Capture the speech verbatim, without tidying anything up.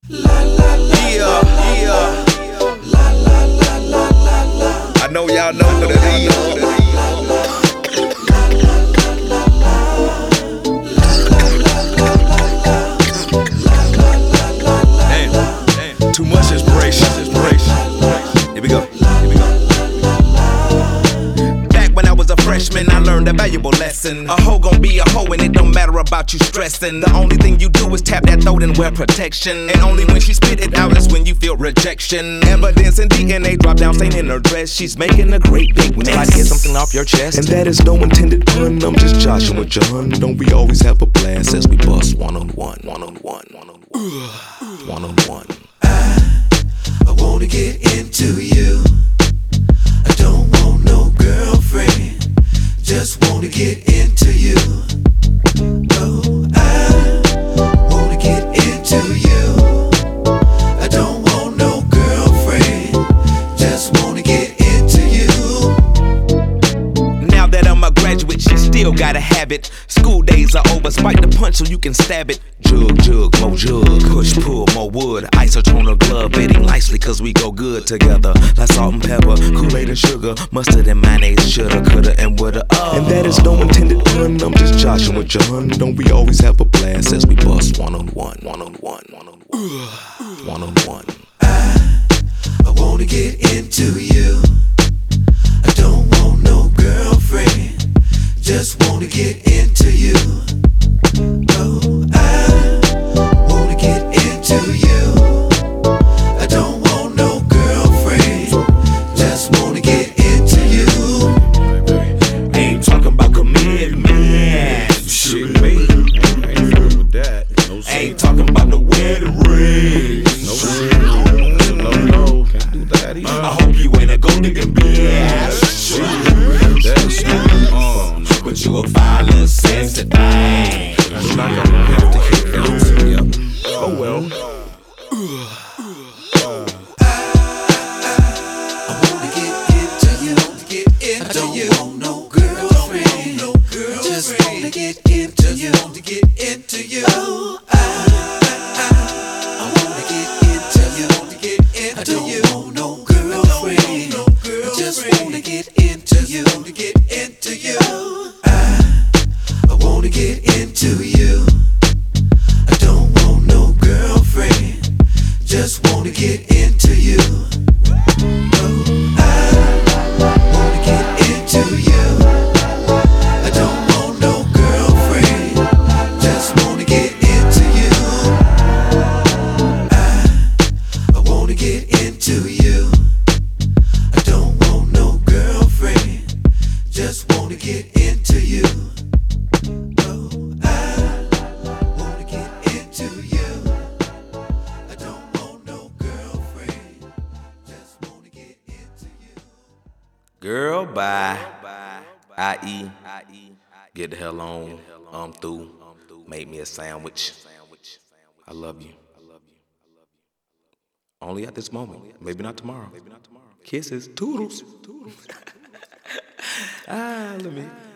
La la la yeah, yeah. La la la la la la. I know y'all know what it is. Damn, too much inspiration, inspiration. Here we go. Here we go. Back when I was a freshman, I learned a valuable lesson. A hoe gon' be a hoe, and it don't matter about you stressing. The only thing you do is tap that throat and wear protection. And only when she spit it out is when you feel rejection. Evidence and D N A drop down, stain in her dress. She's making a great big when try to get something off your chest. And that is no intended pun. I'm just Joshua John. Don't we always have a blast as we bust one on one, one on one, one on one, one on one. I, I wanna get into you. I don't want no girlfriend. Just wanna get into you. Oh, I wanna get into you. I don't want no girlfriend. Just wanna get into you. Now that I'm a graduate, she still gotta have it. School days are over, spike the punch so you can stab it. Jug, jug, more jug, push, pull, more wood. Isotone glove, fitting nicely cause we go good together. Like salt and pepper, Kool-Aid and sugar, mustard and mayonnaise, shoulda, coulda, and woulda. Oh. And that is no intended pun. I'm just Joshua John. Don't we always have a blast as we bust one on one, one on one, one on one, one on one. I, I wanna get into you. I don't want no girlfriend. Just wanna get into you. Oh, I wanna get into you. I don't want no girlfriend. Just wanna get into you. Ain't talking about commitment. Shit, me. Ain't fucking with that. No shit. Ain't talking about the wedding ring. No shit. No, no. Can't do that either. I hope you ain't a gold digging bitch. That's um, But you a violent, sexy thing. I'm not gonna have to hit that. Yep. Oh well. I wanna get into you. Get into I don't you. want no girlfriend. No girlfriend. Just wanna get into you. Want to get into you. Oh, I, I, I wanna get into you. Want to get into I don't you. want no girlfriend. No girlfriend. Just wanna get into you. Want to get into you. I, I wanna get into you. I don't want no girlfriend. Just wanna get into you. Oh, I wanna get into you. I don't want no girlfriend. Just wanna get into you. I, I wanna get into you. I don't want no girlfriend. Just wanna get into you. Oh, I wanna get into you. I don't want no girlfriend. Just wanna get into you. Girl, bye. I E. Get the hell on. I'm through. Make me a sandwich. I love you. Only at this moment. Maybe not tomorrow. Kisses. Toodles. Ah, let me.